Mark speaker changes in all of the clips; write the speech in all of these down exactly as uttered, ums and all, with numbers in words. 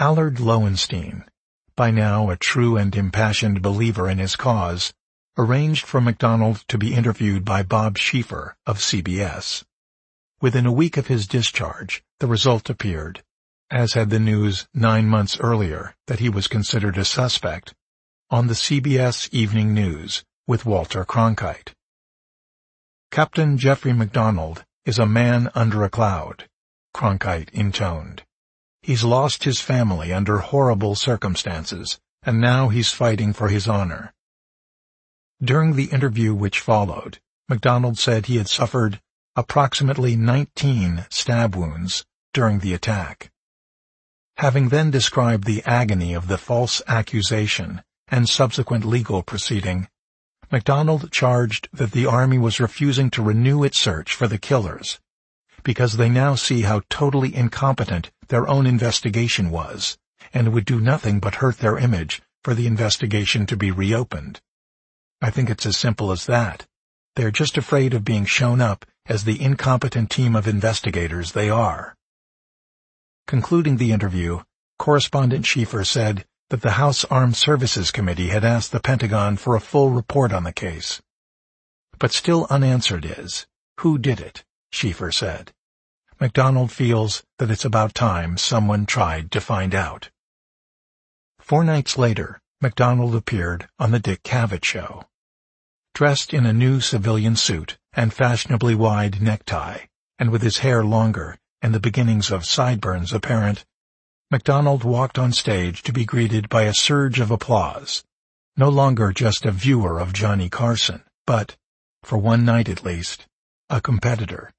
Speaker 1: Allard Lowenstein, by now a true and impassioned believer in his cause, arranged for MacDonald to be interviewed by Bob Schieffer of C B S. Within a week of his discharge, the result appeared, as had the news nine months earlier that he was considered a suspect, on the C B S Evening News with Walter Cronkite. "Captain Jeffrey MacDonald is a man under a cloud," Cronkite intoned. "He's lost his family under horrible circumstances, and now he's fighting for his honor." During the interview which followed, MacDonald said he had suffered approximately nineteen stab wounds during the attack. Having then described the agony of the false accusation and subsequent legal proceeding, MacDonald charged that the Army was refusing to renew its search for the killers, because they now see how totally incompetent their own investigation was, and would do nothing but hurt their image for the investigation to be reopened. I think it's as simple as that. They're just afraid of being shown up as the incompetent team of investigators they are. Concluding the interview, Correspondent Schieffer said that the House Armed Services Committee had asked the Pentagon for a full report on the case. But still unanswered is, who did it, Schieffer said. MacDonald feels that it's about time someone tried to find out. Four nights later, MacDonald appeared on the Dick Cavett Show. Dressed in a new civilian suit and fashionably wide necktie, and with his hair longer and the beginnings of sideburns apparent, MacDonald walked on stage to be greeted by a surge of applause, no longer just a viewer of Johnny Carson, but, for one night at least, a competitor.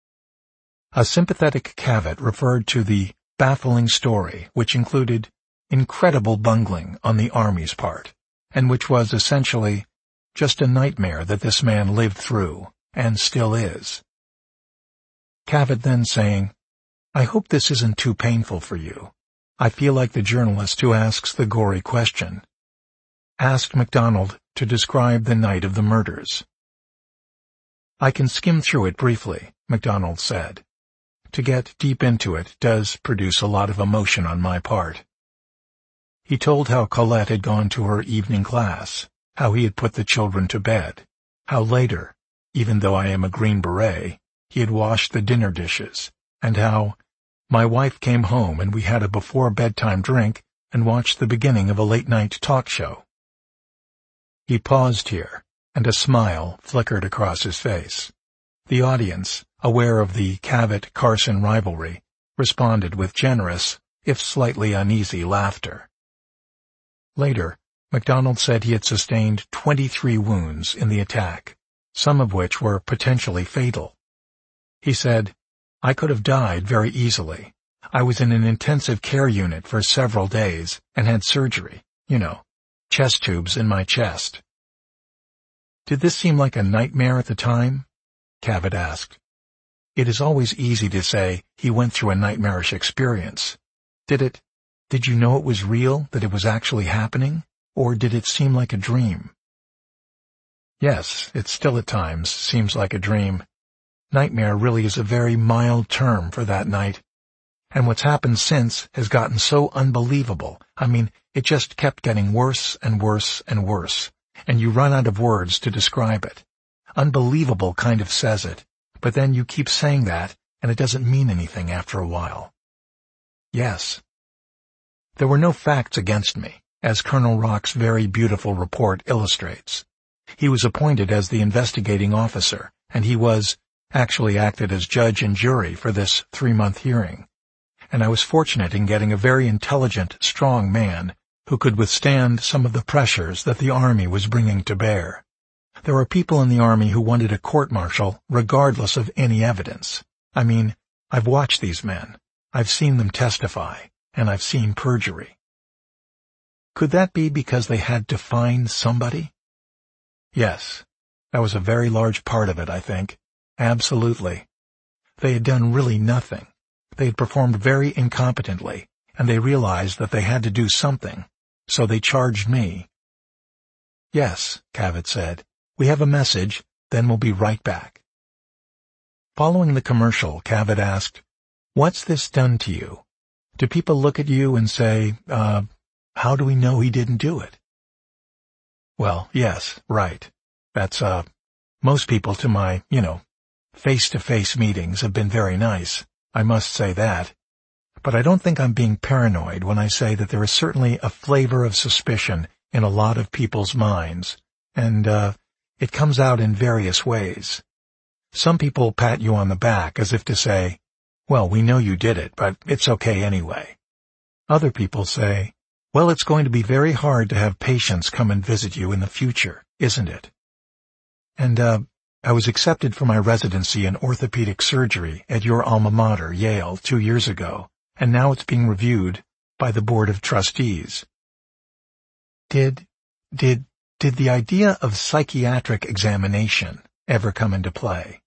Speaker 1: A sympathetic Cavett referred to the baffling story, which included incredible bungling on the Army's part, and which was essentially just a nightmare that this man lived through, and still is. Cavett then saying, "I hope this isn't too painful for you. I feel like the journalist who asks the gory question," asked MacDonald to describe the night of the murders. "I can skim through it briefly," MacDonald said. "To get deep into it does produce a lot of emotion on my part." He told how Colette had gone to her evening class, how he had put the children to bed, how later, even though I am a Green Beret, he had washed the dinner dishes, and how my wife came home and we had a before-bedtime drink and watched the beginning of a late-night talk show. He paused here, and a smile flickered across his face. The audience, aware of the Cavett-Carson rivalry, responded with generous, if slightly uneasy, laughter. Later, MacDonald said he had sustained twenty-three wounds in the attack, some of which were potentially fatal. He said, "I could have died very easily. I was in an intensive care unit for several days and had surgery, you know, chest tubes in my chest." "Did this seem like a nightmare at the time?" Cavett asked. It is always easy to say he went through a nightmarish experience. Did it, did you know it was real, that it was actually happening, or did it seem like a dream? Yes, it still at times seems like a dream. Nightmare really is a very mild term for that night. And what's happened since has gotten so unbelievable. I mean, it just kept getting worse and worse and worse, and you run out of words to describe it. Unbelievable kind of says it, but then you keep saying that, and it doesn't mean anything after a while. Yes. There were no facts against me, as Colonel Rock's very beautiful report illustrates. He was appointed as the investigating officer, and he was, actually acted as judge and jury for this three-month hearing. And I was fortunate in getting a very intelligent, strong man who could withstand some of the pressures that the Army was bringing to bear. There were people in the Army who wanted a court-martial regardless of any evidence. I mean, I've watched these men. I've seen them testify, and I've seen perjury. Could that be because they had to find somebody? Yes, that was a very large part of it, I think. Absolutely. They had done really nothing. They had performed very incompetently, and they realized that they had to do something, so they charged me. Yes, Cavett said. We have a message, then we'll be right back. Following the commercial, Cavett asked, "What's this done to you?" Do people look at you and say, uh, how do we know he didn't do it? Well, yes, right. That's, uh, most people to my, you know, face-to-face meetings have been very nice. I must say that. But I don't think I'm being paranoid when I say that there is certainly a flavor of suspicion in a lot of people's minds, and, uh, it comes out in various ways. Some people pat you on the back as if to say, well, we know you did it, but it's okay anyway. Other people say, well, it's going to be very hard to have patients come and visit you in the future, isn't it? And, uh, I was accepted for my residency in orthopedic surgery at your alma mater, Yale, two years ago, and now it's being reviewed by the Board of Trustees. Did, did, did the idea of psychiatric examination ever come into play?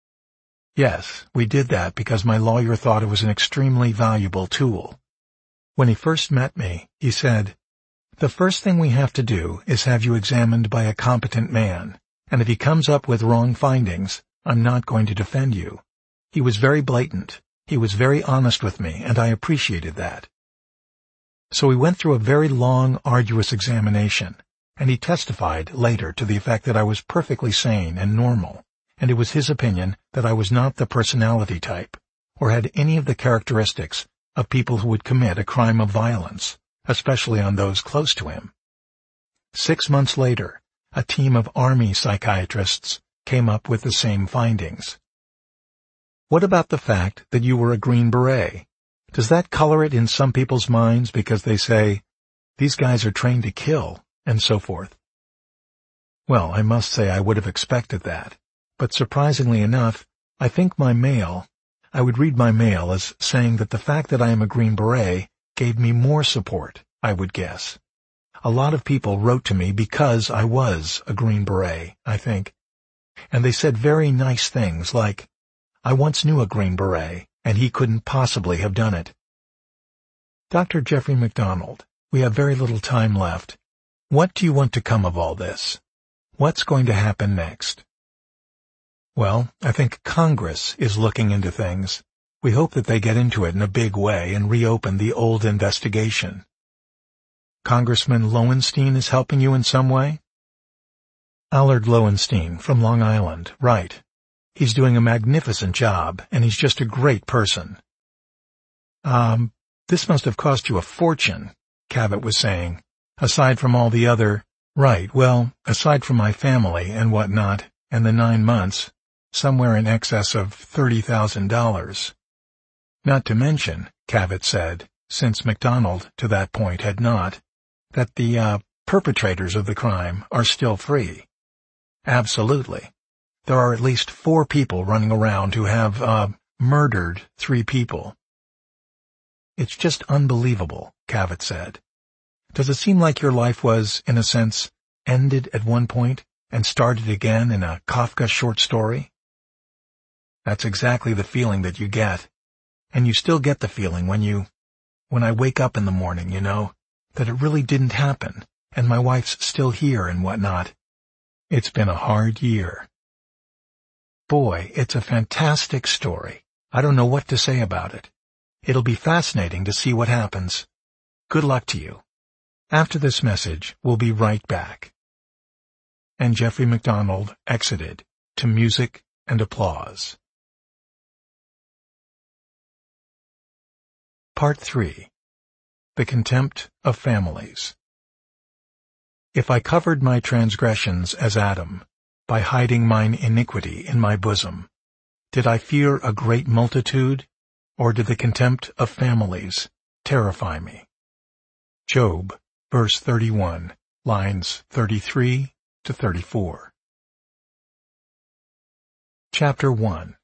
Speaker 1: Yes, we did that because my lawyer thought it was an extremely valuable tool. When he first met me, he said, the first thing we have to do is have you examined by a competent man, and if he comes up with wrong findings, I'm not going to defend you. He was very blatant. He was very honest with me, and I appreciated that. So we went through a very long, arduous examination, and he testified later to the effect that I was perfectly sane and normal, and it was his opinion that I was not the personality type, or had any of the characteristics of people who would commit a crime of violence, especially on those close to him. Six months later, a team of Army psychiatrists came up with the same findings. What about the fact that you were a Green Beret? Does that color it in some people's minds because they say, these guys are trained to kill, and so forth? Well, I must say I would have expected that. But surprisingly enough, I think my mail, I would read my mail as saying that the fact that I am a Green Beret gave me more support, I would guess. A lot of people wrote to me because I was a Green Beret, I think. And they said very nice things like, I once knew a Green Beret, and he couldn't possibly have done it. Doctor Jeffrey MacDonald, we have very little time left. What do you want to come of all this? What's going to happen next? Well, I think Congress is looking into things. We hope that they get into it in a big way and reopen the old investigation. Congressman Lowenstein is helping you in some way? Allard Lowenstein from Long Island, right. He's doing a magnificent job, and he's just a great person. Um, this must have cost you a fortune, Cavett was saying. Aside from all the other, right, well, aside from my family and whatnot, and the nine months, somewhere in excess of thirty thousand dollars. Not to mention, Cavett said, since MacDonald to that point had not, that the, uh, perpetrators of the crime are still free. Absolutely. There are at least four people running around who have, uh, murdered three people. It's just unbelievable, Cavett said. Does it seem like your life was, in a sense, ended at one point and started again in a Kafka short story? That's exactly the feeling that you get. And you still get the feeling when you, when I wake up in the morning, you know, that it really didn't happen, and my wife's still here and whatnot. It's been a hard year. Boy, it's a fantastic story. I don't know what to say about it. It'll be fascinating to see what happens. Good luck to you. After this message, we'll be right back. And Jeffrey MacDonald exited to music and applause. Part three. The Contempt of Families. If I covered my transgressions as Adam, by hiding mine iniquity in my bosom, did I fear a great multitude, or did the contempt of families terrify me? Job, verse thirty-one, lines thirty-three to thirty-four. Chapter one.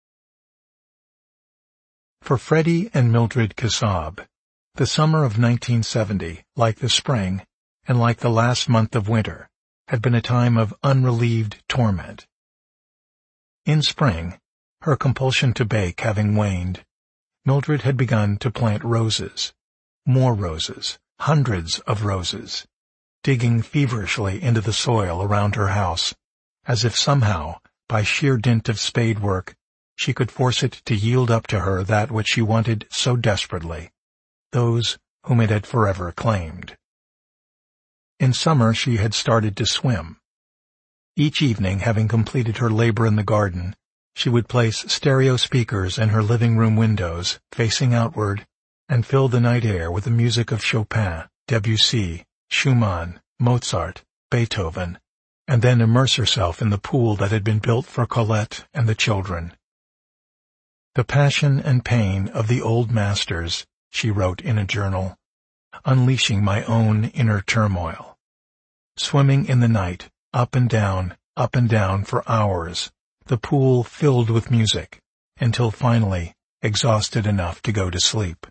Speaker 1: For Freddie and Mildred Kassab, the summer of nineteen seventy, like the spring, and like the last month of winter, had been a time of unrelieved torment. In spring, her compulsion to bake having waned, Mildred had begun to plant roses, more roses, hundreds of roses, digging feverishly into the soil around her house, as if somehow, by sheer dint of spade work, she could force it to yield up to her that which she wanted so desperately, those whom it had forever claimed. In summer she had started to swim. Each evening, having completed her labor in the garden, she would place stereo speakers in her living room windows, facing outward, and fill the night air with the music of Chopin, Debussy, Schumann, Mozart, Beethoven, and then immerse herself in the pool that had been built for Colette and the children. "The passion and pain of the old masters," she wrote in a journal, "unleashing my own inner turmoil. Swimming in the night, up and down, up and down for hours, the pool filled with music, until finally exhausted enough to go to sleep."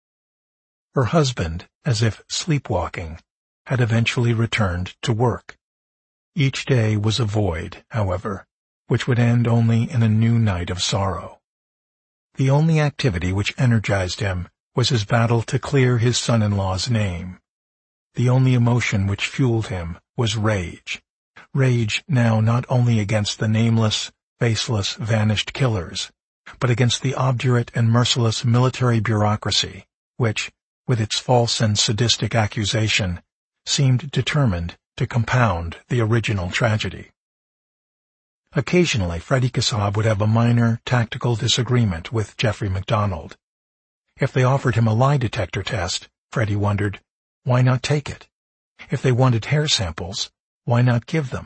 Speaker 1: Her husband, as if sleepwalking, had eventually returned to work. Each day was a void, however, which would end only in a new night of sorrow. The only activity which energized him was his battle to clear his son-in-law's name. The only emotion which fueled him was rage. Rage now not only against the nameless, faceless, vanished killers, but against the obdurate and merciless military bureaucracy, which, with its false and sadistic accusation, seemed determined to compound the original tragedy. Occasionally, Freddie Kassab would have a minor, tactical disagreement with Jeffrey MacDonald. If they offered him a lie detector test, Freddie wondered, why not take it? If they wanted hair samples, why not give them?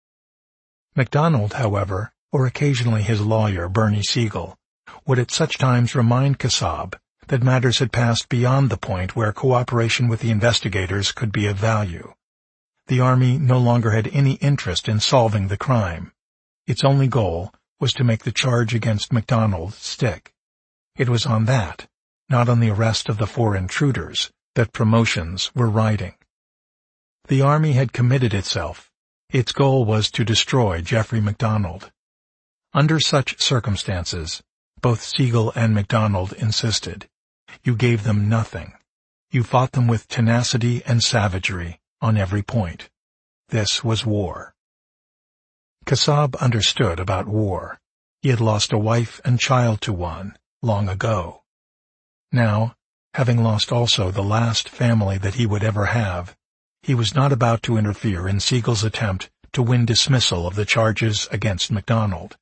Speaker 1: MacDonald, however, or occasionally his lawyer, Bernie Siegel, would at such times remind Kassab that matters had passed beyond the point where cooperation with the investigators could be of value. The Army no longer had any interest in solving the crime. Its only goal was to make the charge against MacDonald stick. It was on that, not on the arrest of the four intruders, that promotions were riding. The Army had committed itself. Its goal was to destroy Jeffrey MacDonald. Under such circumstances, both Siegel and MacDonald insisted, you gave them nothing. You fought them with tenacity and savagery on every point. This was war. Kassab understood about war. He had lost a wife and child to one, long ago. Now, having lost also the last family that he would ever have, he was not about to interfere in Siegel's attempt to win dismissal of the charges against MacDonald.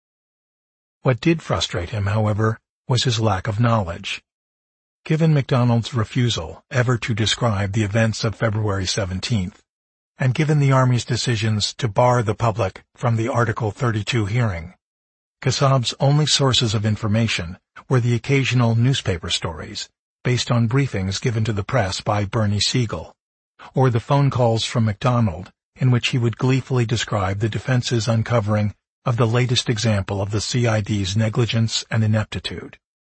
Speaker 1: What did frustrate him, however, was his lack of knowledge. Given MacDonald's refusal ever to describe the events of February seventeenth, and given the Army's decisions to bar the public from the Article thirty-two hearing, Kassab's only sources of information were the occasional newspaper stories, based on briefings given to the press by Bernie Siegel, or the phone calls from MacDonald in which he would gleefully describe the defense's uncovering of the latest example of the C I D's negligence and ineptitude.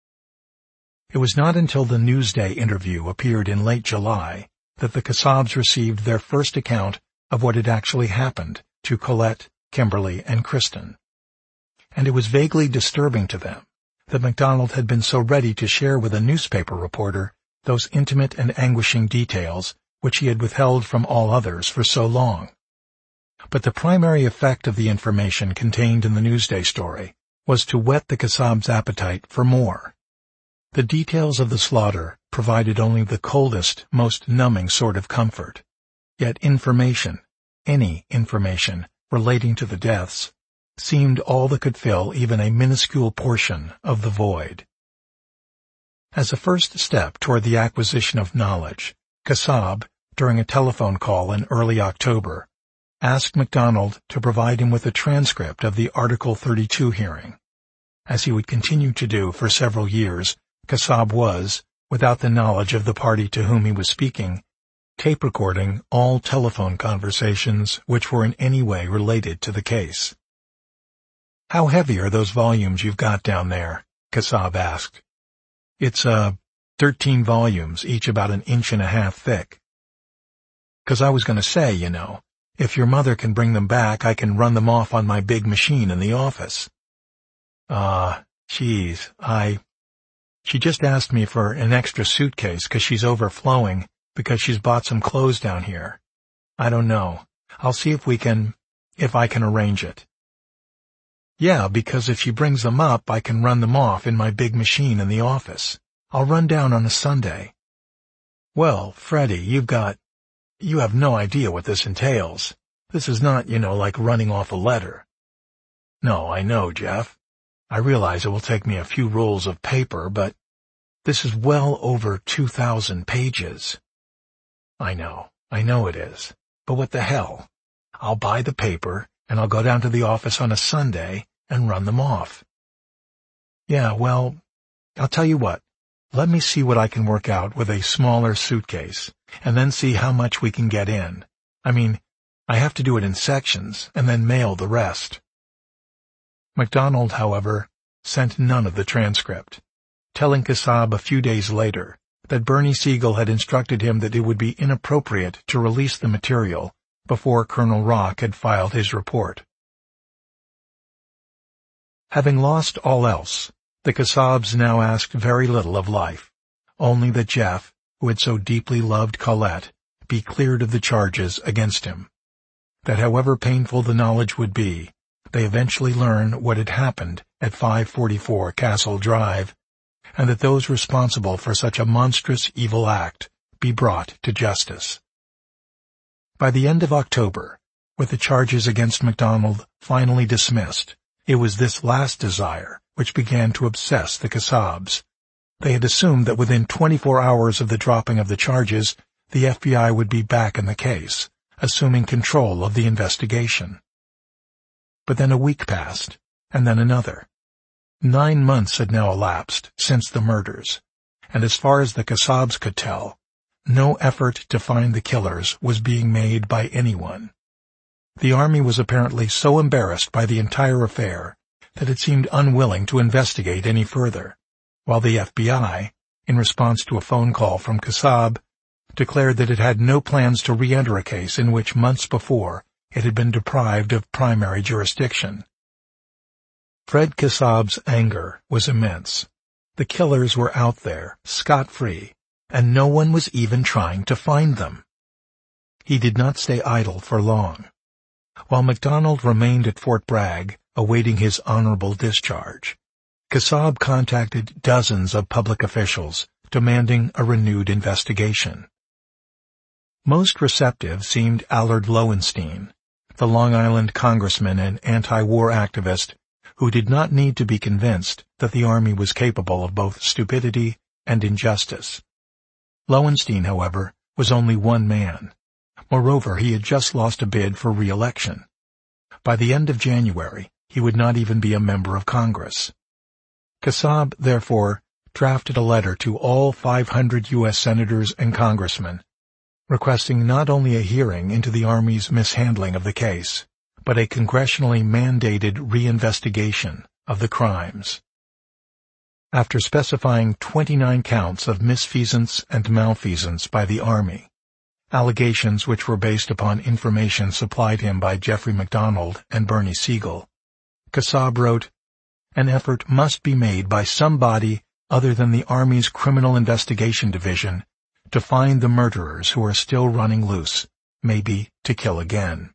Speaker 1: It was not until the Newsday interview appeared in late July that the Kassabs received their first account of what had actually happened to Colette, Kimberly, and Kristen. And it was vaguely disturbing to them that MacDonald had been so ready to share with a newspaper reporter those intimate and anguishing details which he had withheld from all others for so long. But the primary effect of the information contained in the Newsday story was to whet the Kassab's appetite for more. The details of the slaughter provided only the coldest, most numbing sort of comfort. Yet information, any information, relating to the deaths, seemed all that could fill even a minuscule portion of the void. As a first step toward the acquisition of knowledge, Kassab, during a telephone call in early October, asked MacDonald to provide him with a transcript of the Article thirty-two hearing. As he would continue to do for several years, Kassab was, without the knowledge of the party to whom he was speaking, tape-recording all telephone conversations which were in any way related to the case. "How heavy are those volumes you've got down there?" Kassab asked. "It's, uh, thirteen volumes, each about an inch and a half thick." "'Cause I was going to say, you know, if your mother can bring them back, I can run them off on my big machine in the office." Ah, uh, geez, I... She just asked me for an extra suitcase 'cause she's overflowing because she's bought some clothes down here. I don't know. I'll see if we can, if I can arrange it. Yeah, because if she brings them up, I can run them off in my big machine in the office. I'll run down on a Sunday. Well, Freddie, you've got... You have no idea what this entails. This is not, you know, like running off a letter. No, I know, Jeff. I realize it will take me a few rolls of paper, but this is well over two thousand pages. I know, I know it is. But what the hell? I'll buy the paper, and I'll go down to the office on a Sunday and run them off. Yeah, well, I'll tell you what. Let me see what I can work out with a smaller suitcase, and then see how much we can get in. I mean, I have to do it in sections, and then mail the rest. MacDonald, however, sent none of the transcript, telling Kassab a few days later that Bernie Siegel had instructed him that it would be inappropriate to release the material before Colonel Rock had filed his report. Having lost all else, the Kassabs now asked very little of life, only that Jeff, who had so deeply loved Colette, be cleared of the charges against him. That however painful the knowledge would be, they eventually learn what had happened at five forty-four Castle Drive, and that those responsible for such a monstrous evil act be brought to justice. By the end of October, with the charges against MacDonald finally dismissed, it was this last desire which began to obsess the Kassabs. They had assumed that within twenty-four hours of the dropping of the charges, the F B I would be back in the case, assuming control of the investigation. But then a week passed, and then another. Nine months had now elapsed since the murders, and as far as the Kassabs could tell, no effort to find the killers was being made by anyone. The Army was apparently so embarrassed by the entire affair that it seemed unwilling to investigate any further, while the F B I, in response to a phone call from Kassab, declared that it had no plans to re-enter a case in which months before it had been deprived of primary jurisdiction. Fred Kassab's anger was immense. The killers were out there, scot-free, and no one was even trying to find them. He did not stay idle for long. While MacDonald remained at Fort Bragg, awaiting his honorable discharge, Kassab contacted dozens of public officials, demanding a renewed investigation. Most receptive seemed Allard Lowenstein, the Long Island congressman and anti-war activist who did not need to be convinced that the Army was capable of both stupidity and injustice. Lowenstein, however, was only one man. Moreover, he had just lost a bid for re-election. By the end of January, he would not even be a member of Congress. Kassab, therefore, drafted a letter to all five hundred U S senators and congressmen, requesting not only a hearing into the Army's mishandling of the case, but a congressionally mandated reinvestigation of the crimes. After specifying twenty-nine counts of misfeasance and malfeasance by the Army, allegations which were based upon information supplied him by Jeffrey MacDonald and Bernie Siegel, Kassab wrote, "An effort must be made by some body other than the Army's Criminal Investigation Division to find the murderers who are still running loose, maybe to kill again."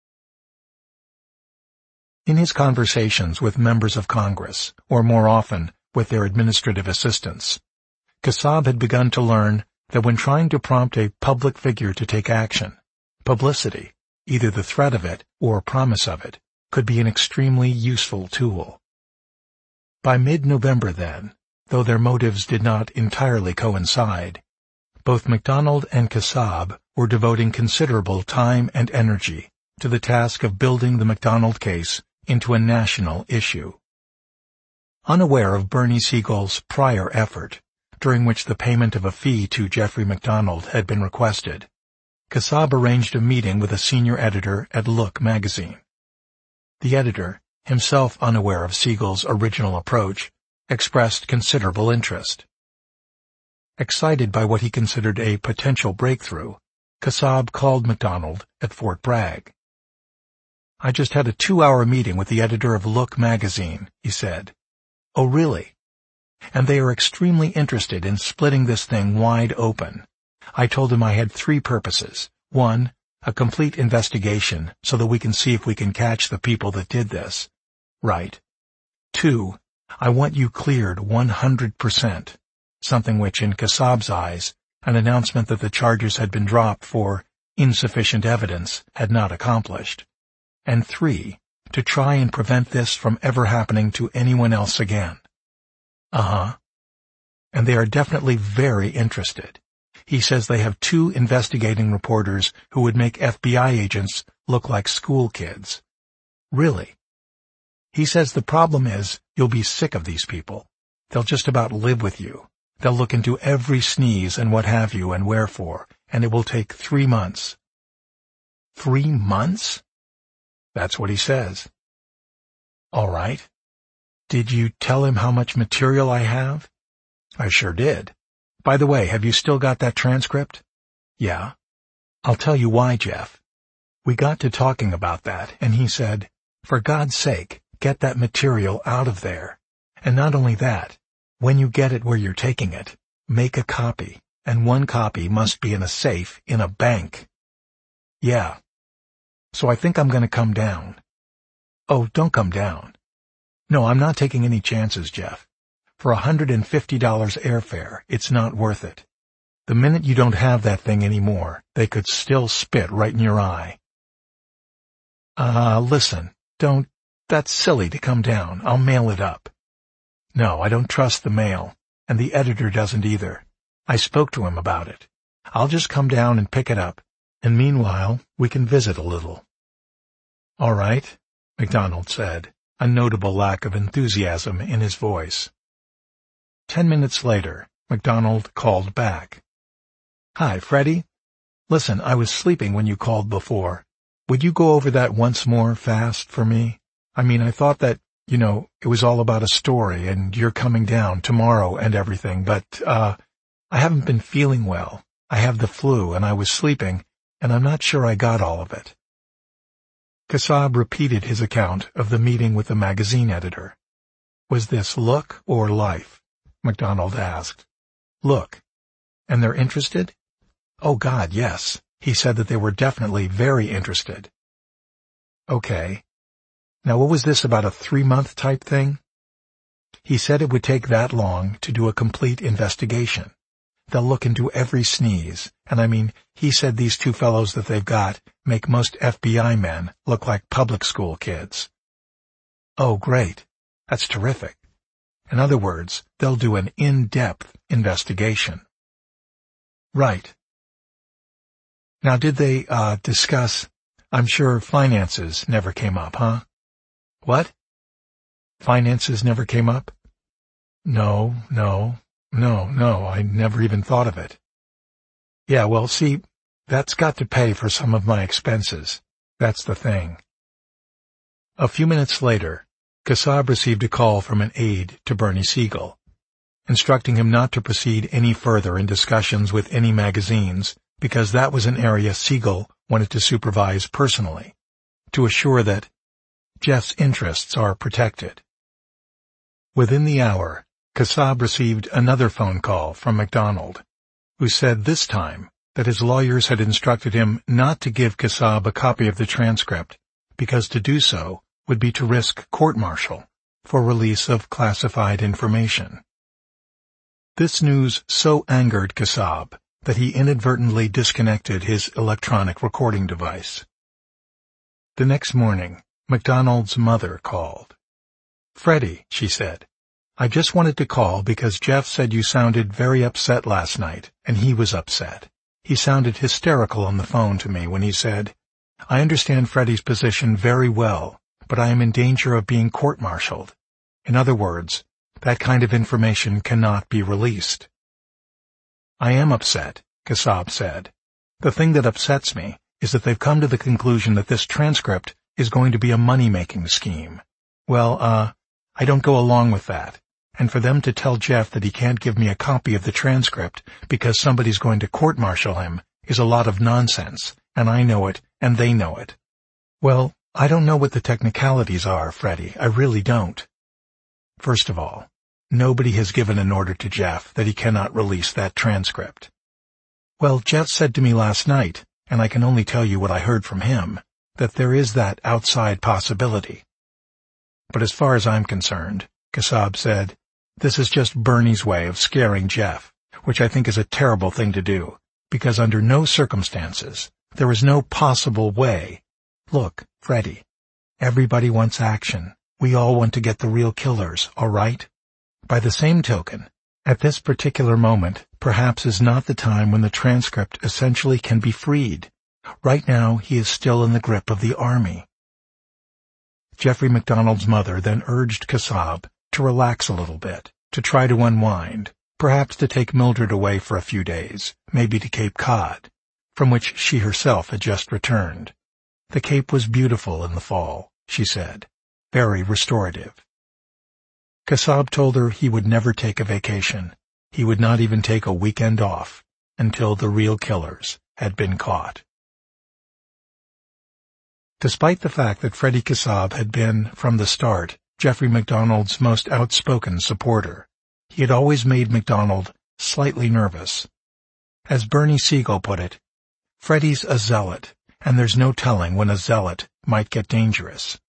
Speaker 1: In his conversations with members of Congress, or more often with their administrative assistants, Kassab had begun to learn that when trying to prompt a public figure to take action, publicity, either the threat of it or promise of it, could be an extremely useful tool. By mid-November then, though their motives did not entirely coincide, both MacDonald and Kassab were devoting considerable time and energy to the task of building the MacDonald case into a national issue. Unaware of Bernie Siegel's prior effort, during which the payment of a fee to Jeffrey MacDonald had been requested, Kassab arranged a meeting with a senior editor at Look magazine. The editor, himself unaware of Siegel's original approach, expressed considerable interest. Excited by what he considered a potential breakthrough, Kassab called MacDonald at Fort Bragg. "I just had a two-hour meeting with the editor of Look magazine," he said. "Oh, really? And they are extremely interested in splitting this thing wide open. I told him I had three purposes. One, a complete investigation so that we can see if we can catch the people that did this. Right. Two, I want you cleared one hundred percent, something which in Kassab's eyes an announcement that the charges had been dropped for insufficient evidence had not accomplished. And three, to try and prevent this from ever happening to anyone else again. Uh-huh. And they are definitely very interested. He says they have two investigating reporters who would make F B I agents look like school kids. Really? He says the problem is you'll be sick of these people. They'll just about live with you. They'll look into every sneeze and what have you and wherefore, and it will take three months. Three months? That's what he says. All right. Did you tell him how much material I have? I sure did. By the way, have you still got that transcript? Yeah. I'll tell you why, Jeff. We got to talking about that, and he said, for God's sake, get that material out of there. And not only that, when you get it where you're taking it, make a copy, and one copy must be in a safe in a bank. Yeah. So I think I'm going to come down. Oh, don't come down. No, I'm not taking any chances, Jeff. For one hundred fifty dollars airfare, it's not worth it. The minute you don't have that thing anymore, they could still spit right in your eye. Uh, listen, don't, that's silly to come down. I'll mail it up. No, I don't trust the mail, and the editor doesn't either. I spoke to him about it. I'll just come down and pick it up, and meanwhile, we can visit a little. All right, MacDonald said, a notable lack of enthusiasm in his voice. Ten minutes later, MacDonald called back. Hi, Freddie. Listen, I was sleeping when you called before. Would you go over that once more fast for me? I mean, I thought that, you know, it was all about a story and you're coming down tomorrow and everything, but, uh, I haven't been feeling well. I have the flu and I was sleeping, and I'm not sure I got all of it. Kassab repeated his account of the meeting with the magazine editor. Was this Look or Life? MacDonald asked. Look. And they're interested? Oh, God, yes. He said that they were definitely very interested. Okay. Now, what was this about a three-month type thing? He said it would take that long to do a complete investigation. They'll look into every sneeze, and I mean, he said these two fellows that they've got make most F B I men look like public school kids. Oh, great. That's terrific. In other words, they'll do an in-depth investigation. Right. Now, did they, uh, discuss, I'm sure finances never came up, huh? What? Finances never came up? No, no, no, no, I never even thought of it. Yeah, well, see, that's got to pay for some of my expenses. That's the thing. A few minutes later, Kassab received a call from an aide to Bernie Siegel, instructing him not to proceed any further in discussions with any magazines, because that was an area Siegel wanted to supervise personally, to assure that Jeff's interests are protected. Within the hour, Kassab received another phone call from MacDonald, who said this time that his lawyers had instructed him not to give Kassab a copy of the transcript, because to do so would be to risk court-martial for release of classified information. This news so angered Kassab that he inadvertently disconnected his electronic recording device. The next morning, MacDonald's mother called. Freddie, she said, I just wanted to call because Jeff said you sounded very upset last night, and he was upset. He sounded hysterical on the phone to me when he said, I understand Freddie's position very well, but I am in danger of being court-martialed. In other words, that kind of information cannot be released. I am upset, Kassab said. The thing that upsets me is that they've come to the conclusion that this transcript is going to be a money-making scheme. Well, uh, I don't go along with that. And for them to tell Jeff that he can't give me a copy of the transcript because somebody's going to court-martial him is a lot of nonsense, and I know it, and they know it. Well, I don't know what the technicalities are, Freddie. I really don't. First of all, nobody has given an order to Jeff that he cannot release that transcript. Well, Jeff said to me last night, and I can only tell you what I heard from him, that there is that outside possibility. But as far as I'm concerned, Kassab said, this is just Bernie's way of scaring Jeff. which I think is a terrible thing to do, because under no circumstances, there is no possible way. Look, Freddy, everybody wants action. We all want to get the real killers, all right? By the same token, at this particular moment, perhaps is not the time when the transcript essentially can be freed. Right now, he is still in the grip of the army. Jeffrey MacDonald's mother then urged Kassab to relax a little bit, to try to unwind, perhaps to take Mildred away for a few days, maybe to Cape Cod, from which she herself had just returned. The Cape was beautiful in the fall, she said, very restorative. Kassab told her he would never take a vacation. He would not even take a weekend off until the real killers had been caught. Despite the fact that Freddy Kassab had been, from the start, Jeffrey MacDonald's most outspoken supporter, he had always made MacDonald slightly nervous. As Bernie Siegel put it, Freddy's a zealot, and there's no telling when a zealot might get dangerous.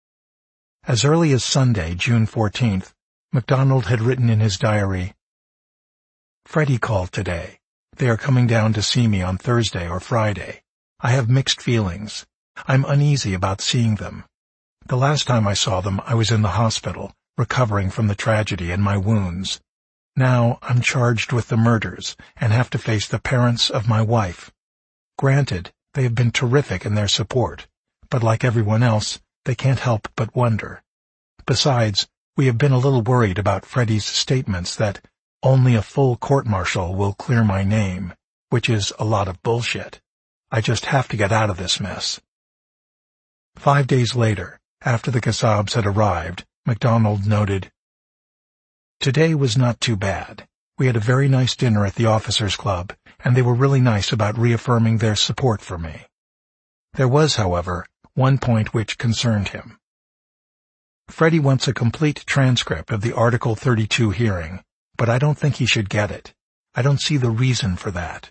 Speaker 1: As early as Sunday, June fourteenth, MacDonald had written in his diary, "Freddy called today. They are coming down to see me on Thursday or Friday. I have mixed feelings. I'm uneasy about seeing them. The last time I saw them, I was in the hospital, recovering from the tragedy and my wounds. Now I'm charged with the murders and have to face the parents of my wife. Granted, they have been terrific in their support, but like everyone else, they can't help but wonder. Besides, we have been a little worried about Freddy's statements that only a full court-martial will clear my name, which is a lot of bullshit. I just have to get out of this mess." Five days later, after the Kassabs had arrived, MacDonald noted, "Today was not too bad. We had a very nice dinner at the Officers' Club, and they were really nice about reaffirming their support for me." There was, however, one point which concerned him. Freddy wants a complete transcript of the Article thirty-two hearing, but I don't think he should get it. I don't see the reason for that.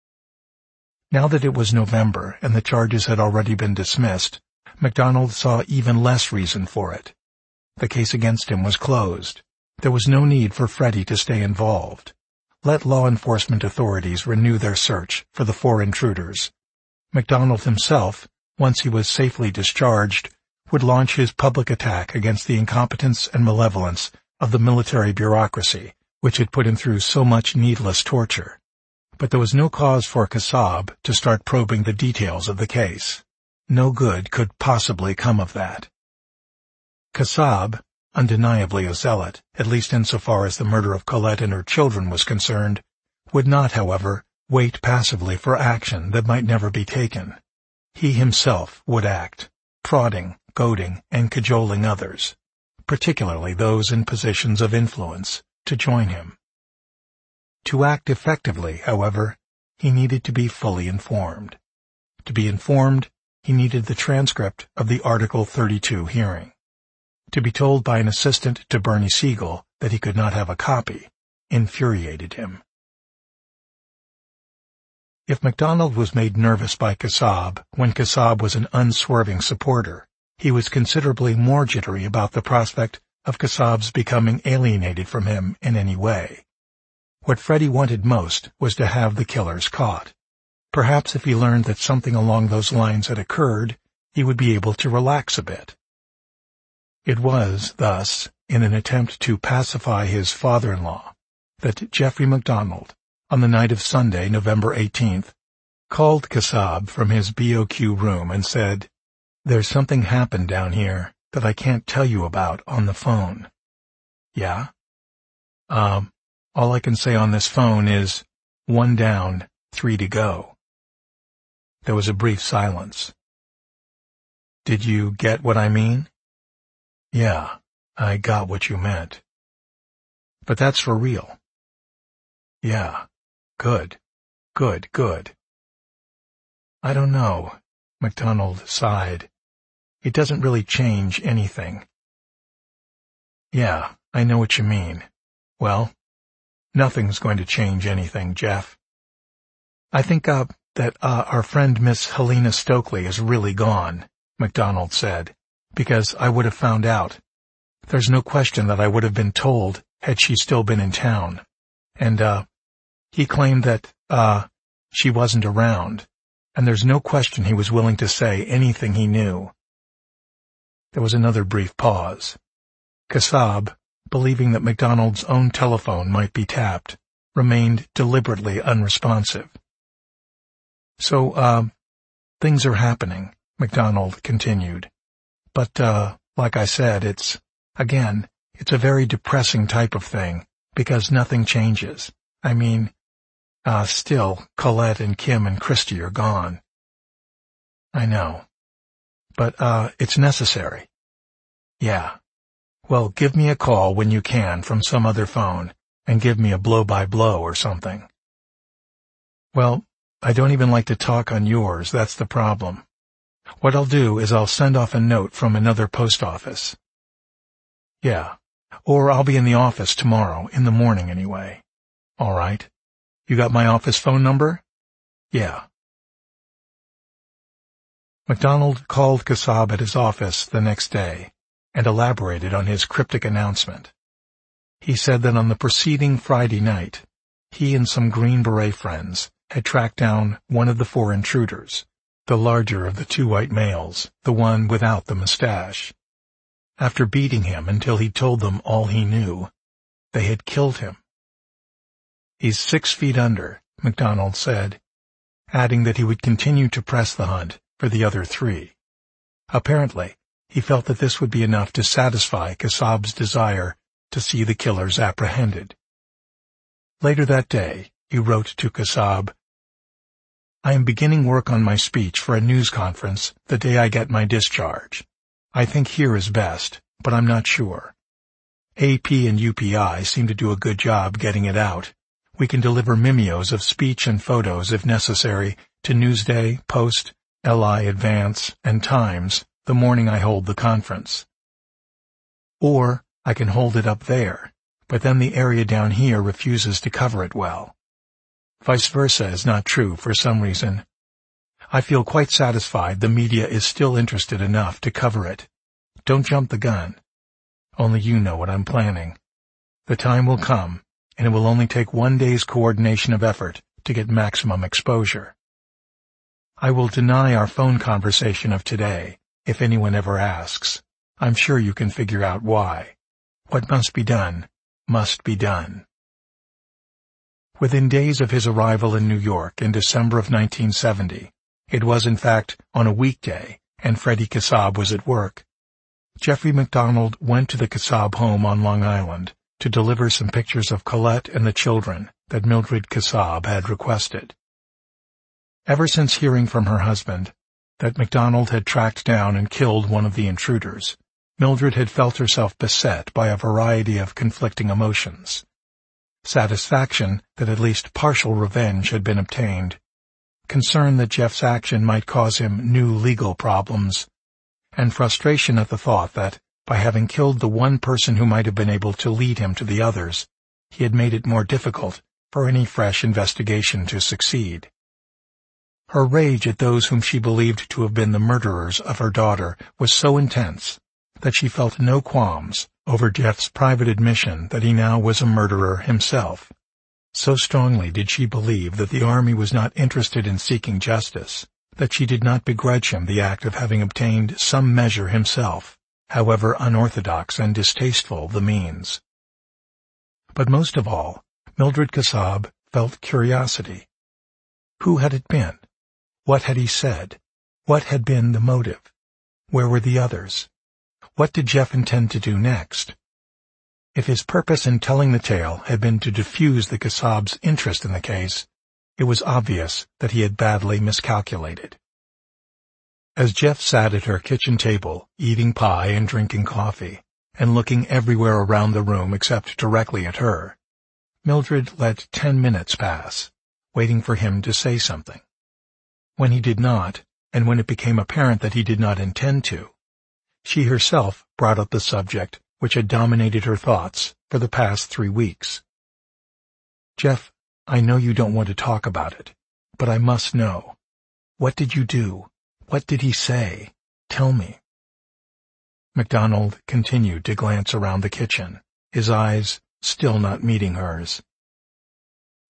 Speaker 1: Now that it was November and the charges had already been dismissed, MacDonald saw even less reason for it. The case against him was closed. There was no need for Freddy to stay involved. Let law enforcement authorities renew their search for the four intruders. MacDonald himself, once he was safely discharged, would launch his public attack against the incompetence and malevolence of the military bureaucracy, which had put him through so much needless torture. But there was no cause for Kassab to start probing the details of the case. No good could possibly come of that. Kassab, undeniably a zealot, at least insofar as the murder of Colette and her children was concerned, would not, however, wait passively for action that might never be taken. He himself would act, prodding, goading, and cajoling others, particularly those in positions of influence, to join him. To act effectively, however, he needed to be fully informed. To be informed, he needed the transcript of the Article thirty-two hearing. To be told by an assistant to Bernie Siegel that he could not have a copy infuriated him. If MacDonald was made nervous by Kassab when Kassab was an unswerving supporter, he was considerably more jittery about the prospect of Kassab's becoming alienated from him in any way. What Freddy wanted most was to have the killers caught. Perhaps if he learned that something along those lines had occurred, he would be able to relax a bit. It was, thus, in an attempt to pacify his father-in-law, that Jeffrey MacDonald, on the night of Sunday, November eighteenth, called Kassab from his B O Q room and said, "There's something happened down here that I can't tell you about on the phone." "Yeah?" Um, all I can say on this phone is, one down, three to go." There was a brief silence. "Did you get what I mean?" "Yeah, I got what you meant." "But that's for real." "Yeah, good, good, good." "I don't know," MacDonald sighed. "It doesn't really change anything." "Yeah, I know what you mean. Well, nothing's going to change anything, Jeff. I think, uh, that, uh, our friend Miss Helena Stokely is really gone," MacDonald said, "because I would have found out. There's no question that I would have been told had she still been in town. And, uh, He claimed that, uh, she wasn't around, and there's no question he was willing to say anything he knew. There was another brief pause. Kassab, believing that MacDonald's own telephone might be tapped, remained deliberately unresponsive. So, uh, things are happening, MacDonald continued. But, uh, like I said, it's, again, it's a very depressing type of thing, because nothing changes. I mean, uh, still, Colette and Kim and Christy are gone. I know. But, uh, it's necessary. Yeah. Well, give me a call when you can from some other phone, and give me a blow-by-blow or something. Well, I don't even like to talk on yours, that's the problem. What I'll do is I'll send off a note from another post office. Yeah. Or I'll be in the office tomorrow, in the morning anyway. All right. You got my office phone number? Yeah. MacDonald called Kassab at his office the next day and elaborated on his cryptic announcement. He said that on the preceding Friday night, he and some Green Beret friends had tracked down one of the four intruders, the larger of the two white males, the one without the mustache. After beating him until he told them all he knew, they had killed him. He's six feet under, MacDonald said, adding that he would continue to press the hunt for the other three. Apparently, he felt that this would be enough to satisfy Kassab's desire to see the killers apprehended. Later that day, he wrote to Kassab, I am beginning work on my speech for a news conference the day I get my discharge. I think here is best, but I'm not sure. A P and U P I seem to do a good job getting it out. We can deliver mimeos of speech and photos if necessary to Newsday, Post, L I Advance, and Times the morning I hold the conference. Or I can hold it up there, but then the area down here refuses to cover it well. Vice versa is not true for some reason. I feel quite satisfied the media is still interested enough to cover it. Don't jump the gun. Only you know what I'm planning. The time will come, and it will only take one day's coordination of effort to get maximum exposure. I will deny our phone conversation of today, if anyone ever asks. I'm sure you can figure out why. What must be done, must be done. Within days of his arrival in New York in December of nineteen seventy, it was in fact on a weekday, and Freddie Kassab was at work, Jeffrey MacDonald went to the Kassab home on Long Island to deliver some pictures of Colette and the children that Mildred Kassab had requested. Ever since hearing from her husband that MacDonald had tracked down and killed one of the intruders, Mildred had felt herself beset by a variety of conflicting emotions. Satisfaction that at least partial revenge had been obtained, concern that Jeff's action might cause him new legal problems, and frustration at the thought that, by having killed the one person who might have been able to lead him to the others, he had made it more difficult for any fresh investigation to succeed. Her rage at those whom she believed to have been the murderers of her daughter was so intense that she felt no qualms over Jeff's private admission that he now was a murderer himself. So strongly did she believe that the Army was not interested in seeking justice, that she did not begrudge him the act of having obtained some measure himself, however unorthodox and distasteful the means. But most of all, Mildred Kassab felt curiosity. Who had it been? What had he said? What had been the motive? Where were the others? What did Jeff intend to do next? If his purpose in telling the tale had been to diffuse the Kassab's interest in the case, it was obvious that he had badly miscalculated. As Jeff sat at her kitchen table, eating pie and drinking coffee, and looking everywhere around the room except directly at her, Mildred let ten minutes pass, waiting for him to say something. When he did not, and when it became apparent that he did not intend to, she herself brought up the subject which had dominated her thoughts for the past three weeks. Jeff, I know you don't want to talk about it, but I must know. What did you do? What did he say? Tell me. MacDonald continued to glance around the kitchen, his eyes still not meeting hers.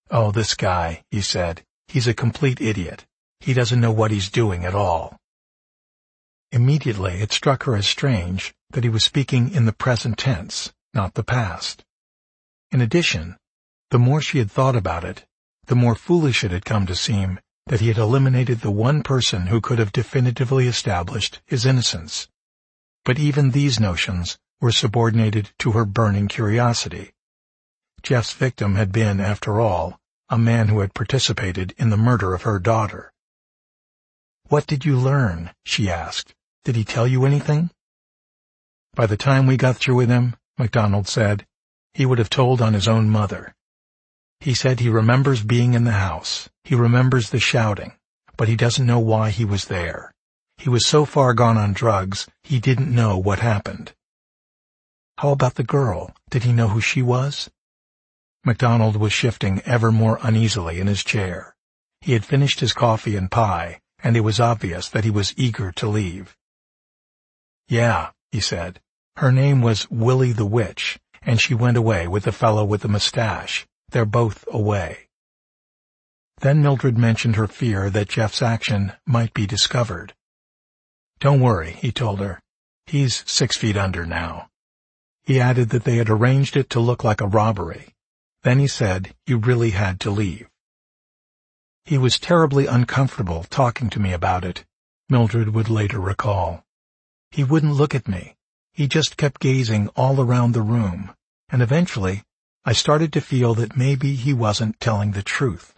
Speaker 1: "Oh, this guy," he said. "He's a complete idiot. He doesn't know what he's doing at all." Immediately it struck her as strange that he was speaking in the present tense, not the past. In addition, the more she had thought about it, the more foolish it had come to seem that he had eliminated the one person who could have definitively established his innocence. But even these notions were subordinated to her burning curiosity. Jeff's victim had been, after all, a man who had participated in the murder of her daughter. "What did you learn?" she asked. "Did he tell you anything?" "By the time we got through with him," MacDonald said, "he would have told on his own mother. He said he remembers being in the house, he remembers the shouting, but he doesn't know why he was there. He was so far gone on drugs, he didn't know what happened." "How about the girl? Did he know who she was?" MacDonald was shifting ever more uneasily in his chair. He had finished his coffee and pie, and it was obvious that he was eager to leave. "Yeah," he said. "Her name was Willie the Witch, and she went away with the fellow with the mustache. They're both away." Then Mildred mentioned her fear that Jeff's action might be discovered. "Don't worry," he told her. "He's six feet under now." He added that they had arranged it to look like a robbery. Then he said he really had to leave. "He was terribly uncomfortable talking to me about it," Mildred would later recall. "He wouldn't look at me. He just kept gazing all around the room, and eventually I started to feel that maybe he wasn't telling the truth."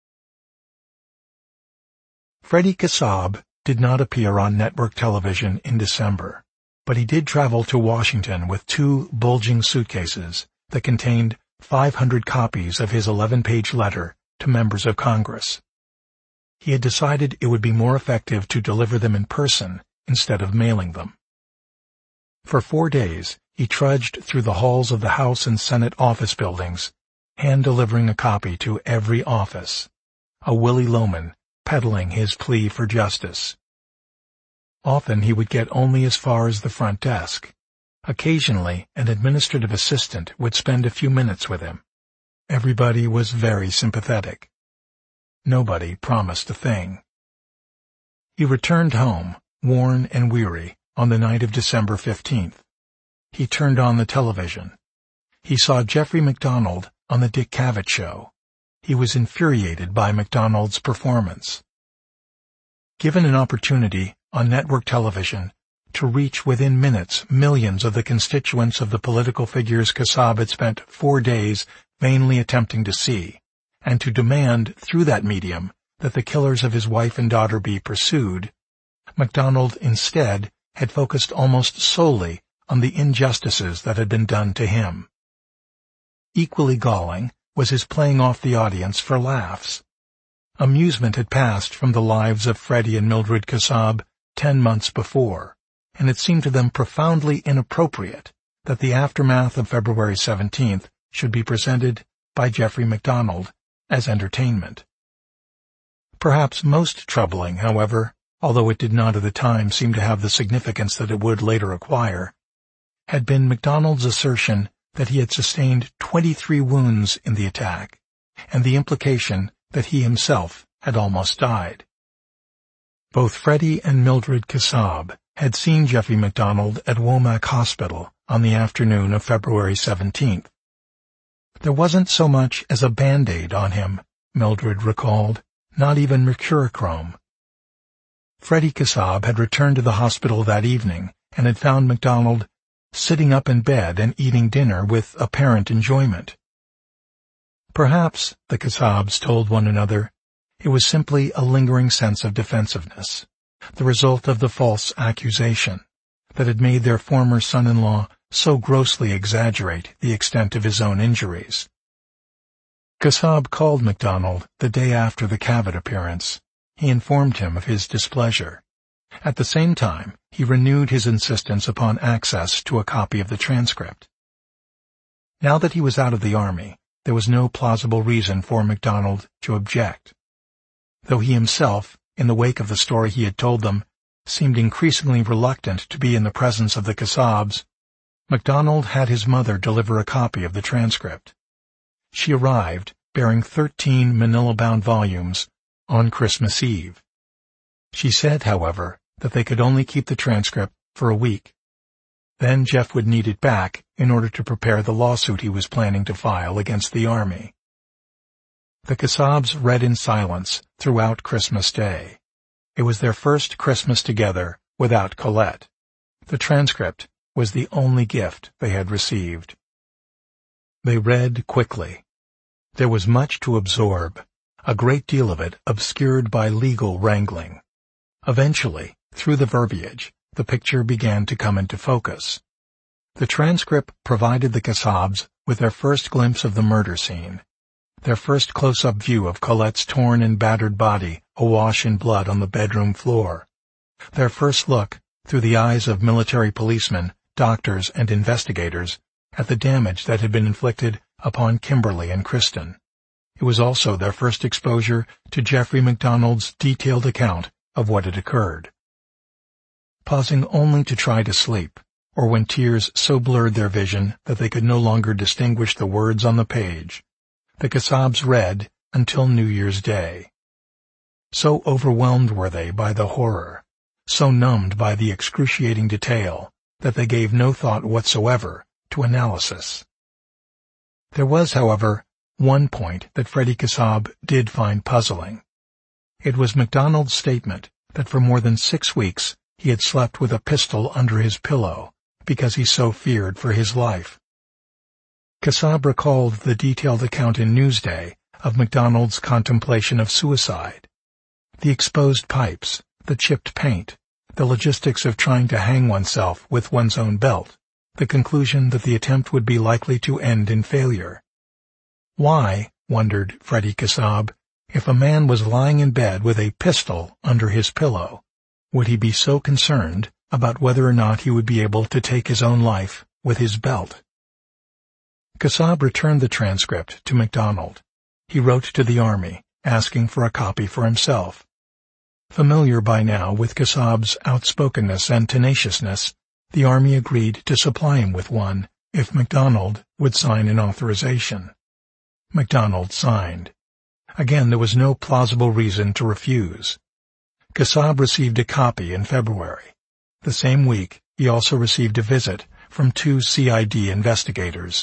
Speaker 1: Freddie Kassab did not appear on network television in December, but he did travel to Washington with two bulging suitcases that contained five hundred copies of his eleven-page letter to members of Congress. He had decided it would be more effective to deliver them in person instead of mailing them. For four days, he trudged through the halls of the House and Senate office buildings, hand-delivering a copy to every office, a Willie Loman peddling his plea for justice. Often he would get only as far as the front desk. Occasionally, an administrative assistant would spend a few minutes with him. Everybody was very sympathetic. Nobody promised a thing. He returned home, worn and weary, on the night of December fifteenth. He turned on the television. He saw Jeffrey MacDonald on the Dick Cavett Show. He was infuriated by MacDonald's performance. Given an opportunity on network television to reach within minutes millions of the constituents of the political figures Kassab had spent four days vainly attempting to see, and to demand through that medium that the killers of his wife and daughter be pursued, MacDonald instead had focused almost solely on the injustices that had been done to him. Equally galling was his playing off the audience for laughs. Amusement had passed from the lives of Freddie and Mildred Kassab ten months before, and it seemed to them profoundly inappropriate that the aftermath of February seventeenth should be presented by Jeffrey MacDonald as entertainment. Perhaps most troubling, however, although it did not at the time seem to have the significance that it would later acquire, had been MacDonald's assertion that he had sustained twenty-three wounds in the attack, and the implication that he himself had almost died. Both Freddie and Mildred Kassab had seen Jeffrey MacDonald at Womack Hospital on the afternoon of February seventeenth. There wasn't so much as a Band-Aid on him, Mildred recalled, not even mercurochrome. Freddie Kassab had returned to the hospital that evening and had found MacDonald sitting up in bed and eating dinner with apparent enjoyment. Perhaps, the Kassabs told one another, it was simply a lingering sense of defensiveness, the result of the false accusation that had made their former son-in-law so grossly exaggerate the extent of his own injuries. Kassab called MacDonald the day after the Cavett appearance. He informed him of his displeasure. At the same time, he renewed his insistence upon access to a copy of the transcript. Now that he was out of the Army, there was no plausible reason for MacDonald to object. Though he himself, in the wake of the story he had told them, seemed increasingly reluctant to be in the presence of the Kassabs, MacDonald had his mother deliver a copy of the transcript. She arrived bearing thirteen manila-bound volumes, on Christmas Eve. She said, however, that they could only keep the transcript for a week. Then Jeff would need it back in order to prepare the lawsuit he was planning to file against the Army. The Kassabs read in silence throughout Christmas Day. It was their first Christmas together without Colette. The transcript was the only gift they had received. They read quickly. There was much to absorb, a great deal of it obscured by legal wrangling. Eventually, through the verbiage, the picture began to come into focus. The transcript provided the Kassabs with their first glimpse of the murder scene, their first close-up view of Colette's torn and battered body awash in blood on the bedroom floor, their first look, through the eyes of military policemen, doctors, and investigators, at the damage that had been inflicted upon Kimberly and Kristen. It was also their first exposure to Jeffrey MacDonald's detailed account of what had occurred. Pausing only to try to sleep, or when tears so blurred their vision that they could no longer distinguish the words on the page, the Kassabs read until New Year's Day. So overwhelmed were they by the horror, so numbed by the excruciating detail, that they gave no thought whatsoever to analysis. There was, however, one point that Freddie Kassab did find puzzling. It was MacDonald's statement that for more than six weeks he had slept with a pistol under his pillow because he so feared for his life. Kassab recalled the detailed account in Newsday of MacDonald's contemplation of suicide. The exposed pipes, the chipped paint, the logistics of trying to hang oneself with one's own belt, the conclusion that the attempt would be likely to end in failure. Why, wondered Freddie Kassab, if a man was lying in bed with a pistol under his pillow, would he be so concerned about whether or not he would be able to take his own life with his belt? Kassab returned the transcript to MacDonald. He wrote to the Army, asking for a copy for himself. Familiar by now with Kassab's outspokenness and tenaciousness, the Army agreed to supply him with one if MacDonald would sign an authorization. MacDonald signed. Again, there was no plausible reason to refuse. Kassab received a copy in February. The same week, he also received a visit from two C I D investigators.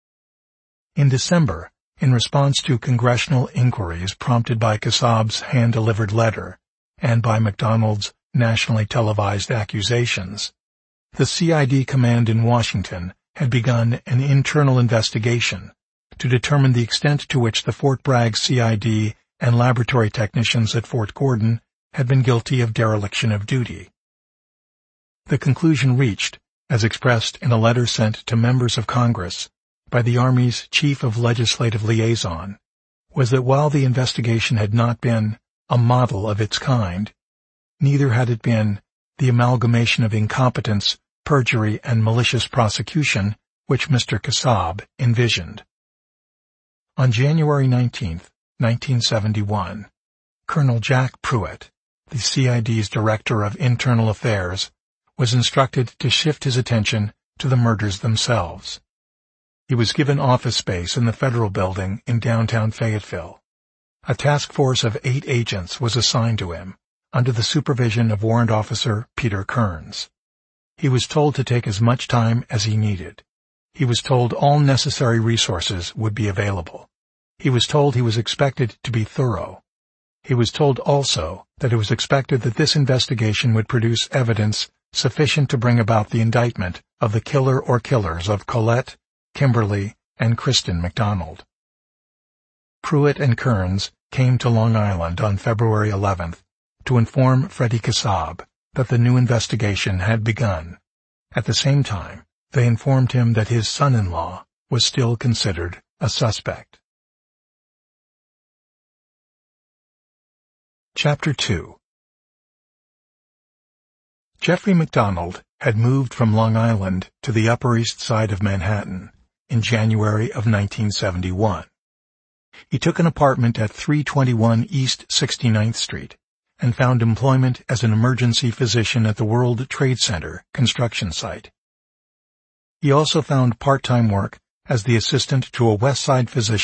Speaker 1: In December, in response to congressional inquiries prompted by Kassab's hand-delivered letter and by MacDonald's nationally televised accusations, the C I D command in Washington had begun an internal investigation to determine the extent to which the Fort Bragg C I D and laboratory technicians at Fort Gordon had been guilty of dereliction of duty. The conclusion reached, as expressed in a letter sent to members of Congress by the Army's Chief of Legislative Liaison, was that while the investigation had not been a model of its kind, neither had it been the amalgamation of incompetence, perjury, and malicious prosecution which Mister Kassab envisioned. On January nineteenth, nineteen seventy-one, Colonel Jack Pruitt, the C I D's Director of Internal Affairs, was instructed to shift his attention to the murders themselves. He was given office space in the Federal Building in downtown Fayetteville. A task force of eight agents was assigned to him, under the supervision of Warrant Officer Peter Kearns. He was told to take as much time as he needed. He was told all necessary resources would be available. He was told he was expected to be thorough. He was told also that it was expected that this investigation would produce evidence sufficient to bring about the indictment of the killer or killers of Colette, Kimberly, and Kristen MacDonald. Pruitt and Kearns came to Long Island on February eleventh to inform Freddie Kassab that the new investigation had begun. At the same time, they informed him that his son-in-law was still considered a suspect. Chapter two. Jeffrey MacDonald had moved from Long Island to the Upper East Side of Manhattan in January of nineteen seventy-one. He took an apartment at three twenty-one East sixty-ninth Street and found employment as an emergency physician at the World Trade Center construction site. He also found part-time work as the assistant to a West Side physician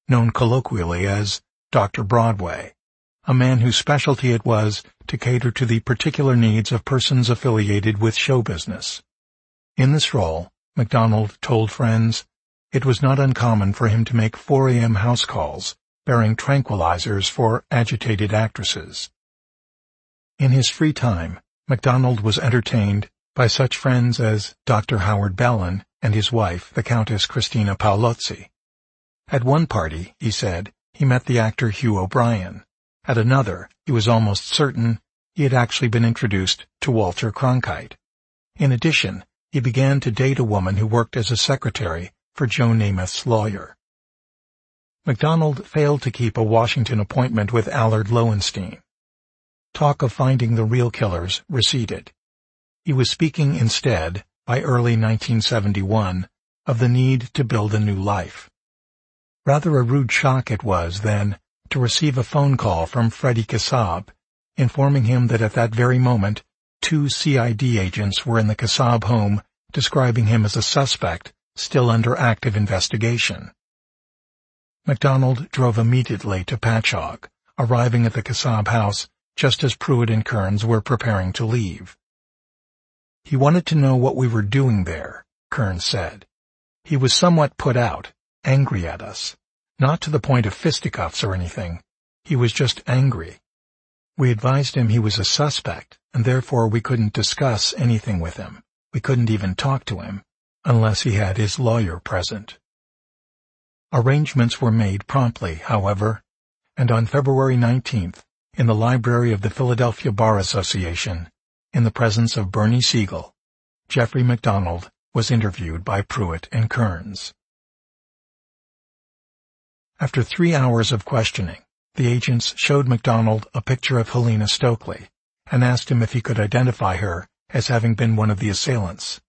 Speaker 1: known colloquially as Doctor Broadway, a man whose specialty it was to cater to the particular needs of persons affiliated with show business. In this role, MacDonald told friends, it was not uncommon for him to make four a m house calls bearing tranquilizers for agitated actresses. In his free time, MacDonald was entertained by such friends as Doctor Howard Bellin and his wife, the Countess Christina Paolozzi. At one party, he said, he met the actor Hugh O'Brien. At another, he was almost certain he had actually been introduced to Walter Cronkite. In addition, he began to date a woman who worked as a secretary for Joe Namath's lawyer. MacDonald failed to keep a Washington appointment with Allard Lowenstein. Talk of finding the real killers receded. He was speaking instead, by early nineteen seventy-one, of the need to build a new life. Rather a rude shock it was, then, to receive a phone call from Freddie Kassab, informing him that at that very moment two C I D agents were in the Kassab home describing him as a suspect still under active investigation. MacDonald drove immediately to Patchogue, arriving at the Kassab house just as Pruitt and Kearns were preparing to leave. He wanted to know what we were doing there, Kearns said. He was somewhat put out, angry at us. Not to the point of fisticuffs or anything. He was just angry. We advised him he was a suspect, and therefore we couldn't discuss anything with him. We couldn't even talk to him, unless he had his lawyer present. Arrangements were made promptly, however, and on February nineteenth, in the library of the Philadelphia Bar Association, in the presence of Bernie Siegel, Jeffrey MacDonald was interviewed by Pruitt and Kearns. After three hours of questioning, the agents showed MacDonald a picture of Helena Stokely and asked him if he could identify her as having been one of the assailants.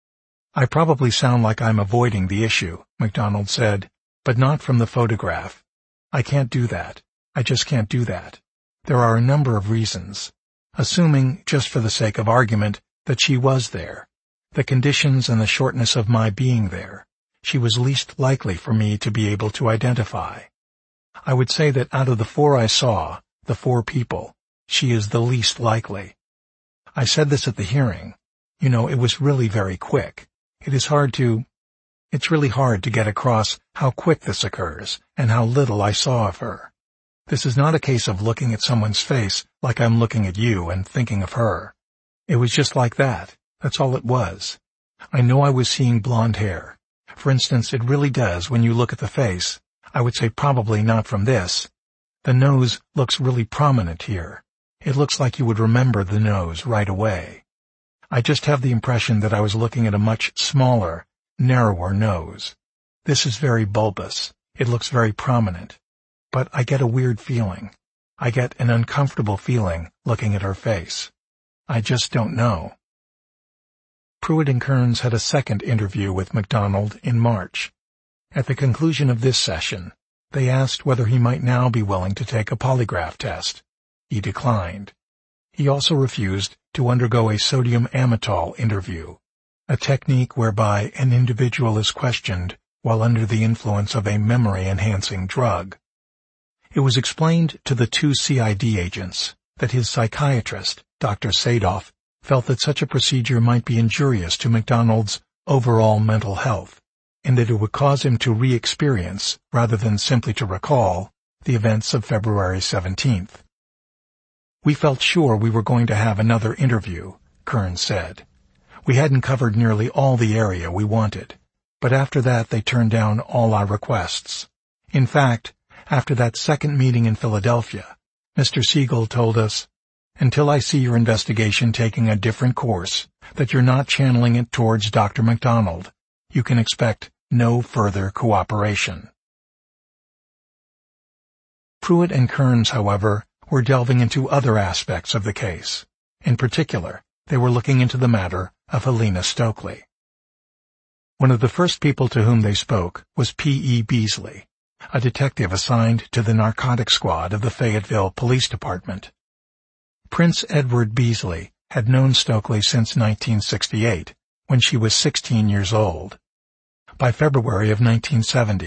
Speaker 1: I probably sound like I'm avoiding the issue, MacDonald said, but not from the photograph. I can't do that. I just can't do that. There are a number of reasons. Assuming, just for the sake of argument, that she was there, the conditions and the shortness of my being there, she was least likely for me to be able to identify. I would say that out of the four I saw, the four people, she is the least likely. I said this at the hearing. You know, it was really very quick. It is hard to... It's really hard to get across how quick this occurs and how little I saw of her. This is not a case of looking at someone's face like I'm looking at you and thinking of her. It was just like that. That's all it was. I know I was seeing blonde hair. For instance, it really does when you look at the face. I would say probably not from this. The nose looks really prominent here. It looks like you would remember the nose right away. I just have the impression that I was looking at a much smaller, narrower nose. This is very bulbous. It looks very prominent. But I get a weird feeling. I get an uncomfortable feeling looking at her face. I just don't know. Pruitt and Kearns had a second interview with MacDonald in March. At the conclusion of this session, they asked whether he might now be willing to take a polygraph test. He declined. He also refused to undergo a sodium amytal interview, a technique whereby an individual is questioned while under the influence of a memory-enhancing drug. It was explained to the two C I D agents that his psychiatrist, Doctor Sadoff, felt that such a procedure might be injurious to MacDonald's overall mental health, and that it would cause him to re-experience, rather than simply to recall, the events of February seventeenth. We felt sure we were going to have another interview, Kearns said. We hadn't covered nearly all the area we wanted, but after that they turned down all our requests. In fact, after that second meeting in Philadelphia, Mister Siegel told us, "Until I see your investigation taking a different course, that you're not channeling it towards Doctor MacDonald, you can expect no further cooperation." Pruitt and Kearns, however, were delving into other aspects of the case. In particular, they were looking into the matter of Helena Stokely. One of the first people to whom they spoke was P E Beasley, a detective assigned to the narcotics squad of the Fayetteville Police Department. Prince Edward Beasley had known Stokely since nineteen sixty-eight, when she was sixteen years old. By February of nineteen seventy,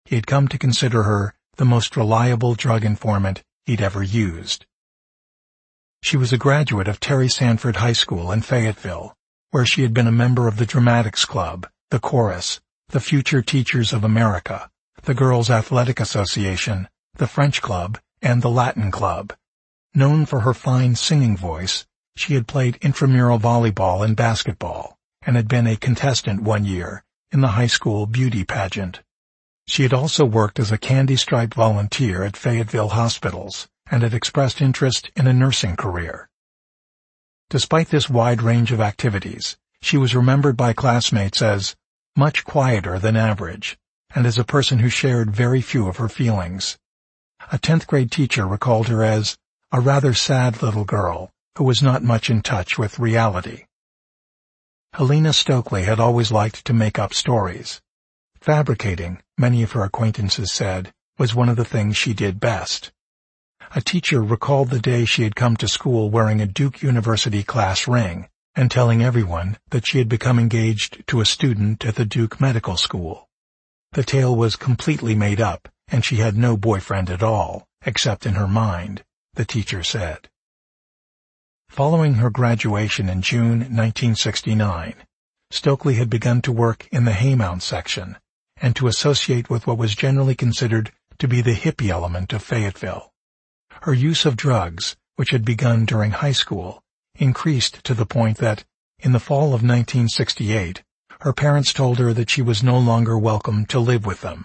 Speaker 1: he had come to consider her the most reliable drug informant he'd ever used. She was a graduate of Terry Sanford High School in Fayetteville, where she had been a member of the Dramatics Club, the Chorus, the Future Teachers of America, the Girls Athletic Association, the French Club, and the Latin Club. Known for her fine singing voice, she had played intramural volleyball and basketball, and had been a contestant one year in the high school beauty pageant. She had also worked as a candy-striped volunteer at Fayetteville hospitals, and had expressed interest in a nursing career. Despite this wide range of activities, she was remembered by classmates as much quieter than average, and as a person who shared very few of her feelings. A tenth grade teacher recalled her as a rather sad little girl who was not much in touch with reality. Helena Stokely had always liked to make up stories. Fabricating, many of her acquaintances said, was one of the things she did best. A teacher recalled the day she had come to school wearing a Duke University class ring and telling everyone that she had become engaged to a student at the Duke Medical School. The tale was completely made up, and she had no boyfriend at all, except in her mind, the teacher said. Following her graduation in June nineteen sixty-nine, Stokely had begun to work in the Haymount section and to associate with what was generally considered to be the hippie element of Fayetteville. Her use of drugs, which had begun during high school, increased to the point that, in the fall of nineteen sixty-eight, her parents told her that she was no longer welcome to live with them.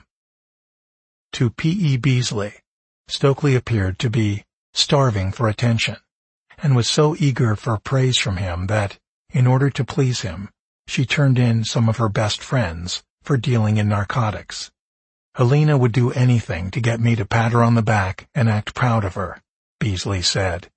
Speaker 1: To P E Beasley, Stokely appeared to be starving for attention, and was so eager for praise from him that, in order to please him, she turned in some of her best friends for dealing in narcotics. Helena would do anything to get me to pat her on the back and act proud of her, Beasley said.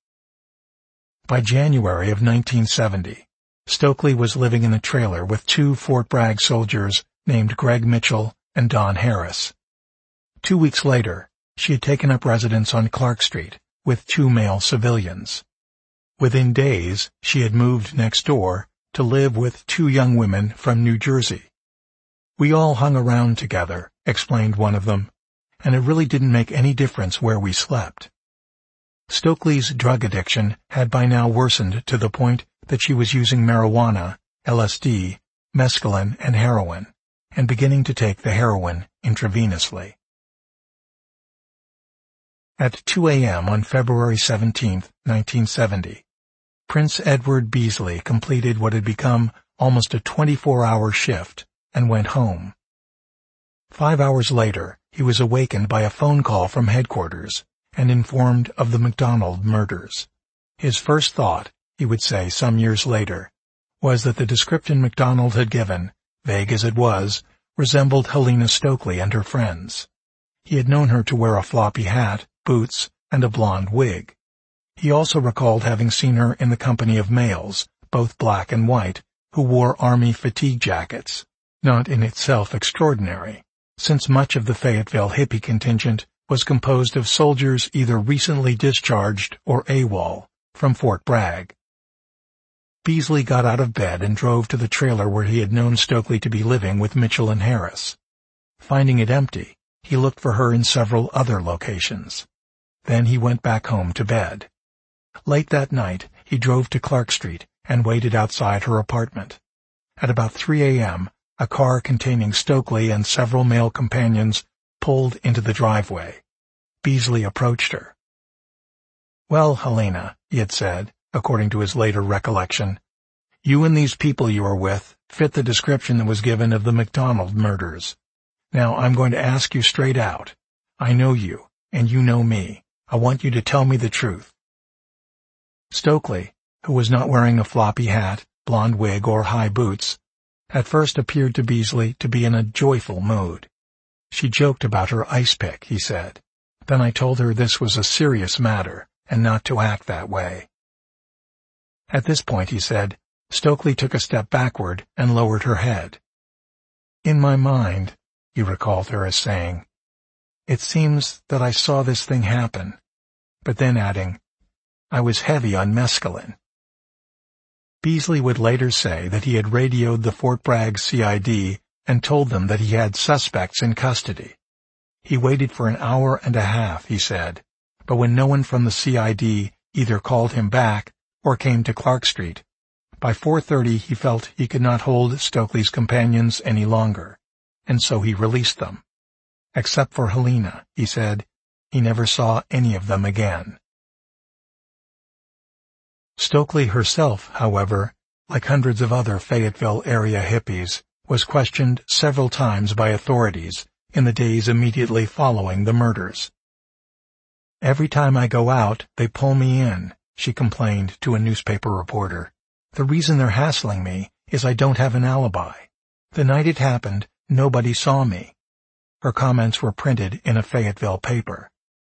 Speaker 1: By January of nineteen seventy, Stokely was living in a trailer with two Fort Bragg soldiers named Greg Mitchell and Don Harris. Two weeks later, she had taken up residence on Clark Street with two male civilians. Within days, she had moved next door to live with two young women from New Jersey. We all hung around together, explained one of them, and it really didn't make any difference where we slept. Stokely's drug addiction had by now worsened to the point that she was using marijuana, L S D, mescaline, and heroin, and beginning to take the heroin intravenously. At two a.m. on February seventeenth, nineteen seventy, Prince Edward Beasley completed what had become almost a twenty-four hour shift and went home. Five hours later, he was awakened by a phone call from headquarters and informed of the MacDonald murders. His first thought, he would say some years later, was that the description MacDonald had given, vague as it was, resembled Helena Stokely and her friends. He had known her to wear a floppy hat, boots, and a blonde wig. He also recalled having seen her in the company of males, both black and white, who wore army fatigue jackets, not in itself extraordinary, since much of the Fayetteville hippie contingent was composed of soldiers either recently discharged or AWOL from Fort Bragg. Beasley got out of bed and drove to the trailer where he had known Stokely to be living with Mitchell and Harris. Finding it empty, he looked for her in several other locations. Then he went back home to bed. Late that night, he drove to Clark Street and waited outside her apartment. At about three a.m., a car containing Stokely and several male companions pulled into the driveway. Beasley approached her. "Well, Helena," he had said, according to his later recollection, "you and these people you are with fit the description that was given of the MacDonald murders. Now, I'm going to ask you straight out. I know you, and you know me. I want you to tell me the truth." Stokely, who was not wearing a floppy hat, blonde wig, or high boots, at first appeared to Beasley to be in a joyful mood. She joked about her ice pick, he said. Then I told her this was a serious matter, and not to act that way. At this point, he said, Stokely took a step backward and lowered her head. "In my mind," he recalled her as saying, "it seems that I saw this thing happen," but then adding, "I was heavy on mescaline." Beasley would later say that he had radioed the Fort Bragg C I D and told them that he had suspects in custody. He waited for an hour and a half, he said, but when no one from the C I D either called him back or came to Clark Street, by four thirty he felt he could not hold Stokely's companions any longer, and so he released them. Except for Helena, he said, he never saw any of them again. Stokely herself, however, like hundreds of other Fayetteville area hippies, was questioned several times by authorities in the days immediately following the murders. "Every time I go out, they pull me in," she complained to a newspaper reporter. "The reason they're hassling me is I don't have an alibi. The night it happened, nobody saw me." Her comments were printed in a Fayetteville paper.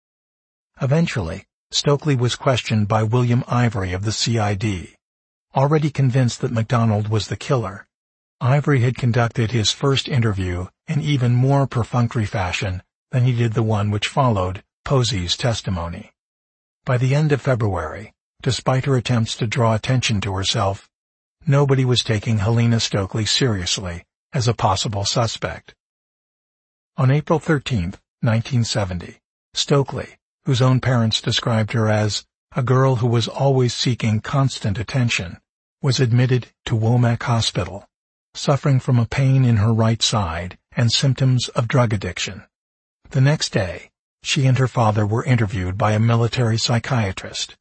Speaker 1: Eventually, Stokely was questioned by William Ivory of the C I D. Already convinced that MacDonald was the killer, Ivory had conducted his first interview in even more perfunctory fashion than he did the one which followed Posey's testimony. By the end of February, despite her attempts to draw attention to herself, nobody was taking Helena Stokely seriously as a possible suspect. On April thirteenth, nineteen seventy, Stokely, whose own parents described her as a girl who was always seeking constant attention, was admitted to Womack Hospital, suffering from a pain in her right side and symptoms of drug addiction. The next day, she and her father were interviewed by a military psychiatrist.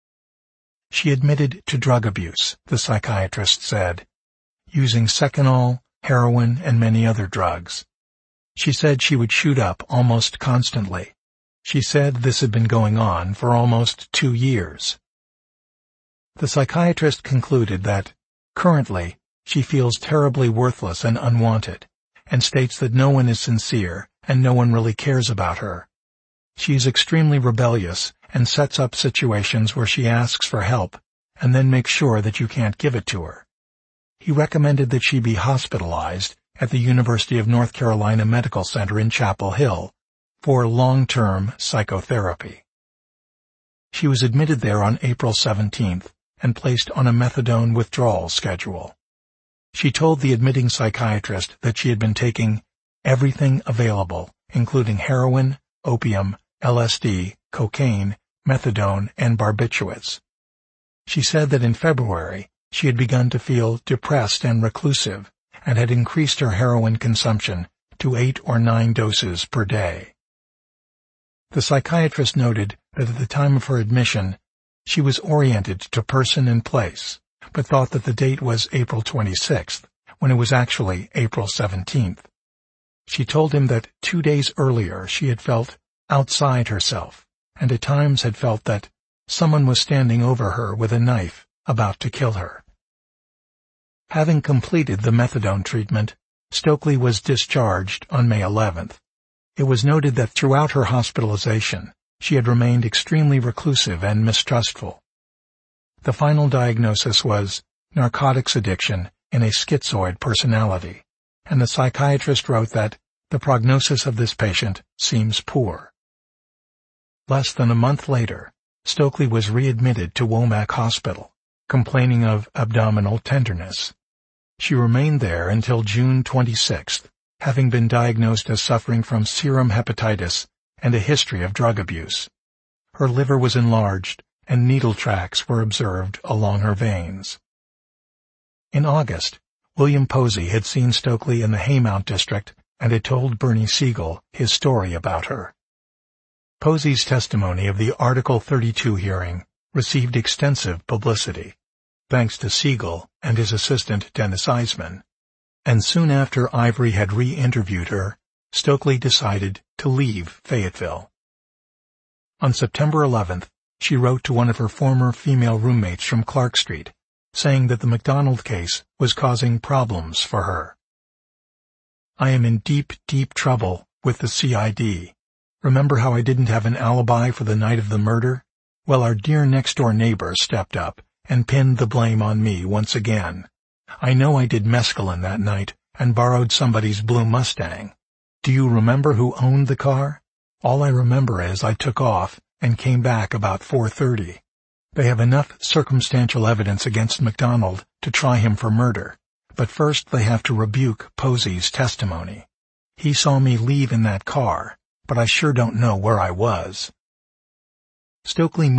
Speaker 1: She admitted to drug abuse, the psychiatrist said, using Seconal, heroin, and many other drugs. She said she would shoot up almost constantly. She said this had been going on for almost two years. The psychiatrist concluded that, currently, she feels terribly worthless and unwanted, and states that no one is sincere and no one really cares about her. She is extremely rebellious and sets up situations where she asks for help and then makes sure that you can't give it to her. He recommended that she be hospitalized at the University of North Carolina Medical Center in Chapel Hill for long-term psychotherapy. She was admitted there on April seventeenth and placed on a methadone withdrawal schedule. She told the admitting psychiatrist that she had been taking everything available, including heroin, opium, L S D, cocaine, methadone, and barbiturates. She said that in February she had begun to feel depressed and reclusive and had increased her heroin consumption to eight or nine doses per day. The psychiatrist noted that at the time of her admission, she was oriented to person and place, but thought that the date was April twenty-sixth, when it was actually April seventeenth. She told him that two days earlier she had felt outside herself, and at times had felt that someone was standing over her with a knife, about to kill her. Having completed the methadone treatment, Stokely was discharged on May eleventh. It was noted that throughout her hospitalization, she had remained extremely reclusive and mistrustful. The final diagnosis was narcotics addiction and a schizoid personality, and the psychiatrist wrote that the prognosis of this patient seems poor. Less than a month later, Stokely was readmitted to Womack Hospital, complaining of abdominal tenderness. She remained there until June twenty-sixth, having been diagnosed as suffering from serum hepatitis and a history of drug abuse. Her liver was enlarged, and needle tracks were observed along her veins. In August, William Posey had seen Stokely in the Haymount district and had told Bernie Siegel his story about her. Posey's testimony of the Article thirty-two hearing received extensive publicity, thanks to Siegel and his assistant Dennis Eisman, and soon after Ivory had re-interviewed her, Stokely decided to leave Fayetteville. On September eleventh, she wrote to one of her former female roommates from Clark Street, saying that the MacDonald case was causing problems for her. "I am in deep, deep trouble with the C I D. Remember how I didn't have an alibi for the night of the murder? Well, our dear next-door neighbor stepped up and pinned the blame on me once again. I know I did mescaline that night and borrowed somebody's blue Mustang. Do you remember who owned the car? All I remember is I took off and came back about four thirty. They have enough circumstantial evidence against MacDonald to try him for murder, but first they have to rebuke Posey's testimony. He saw me leave in that car, but I sure don't know where I was. Stokely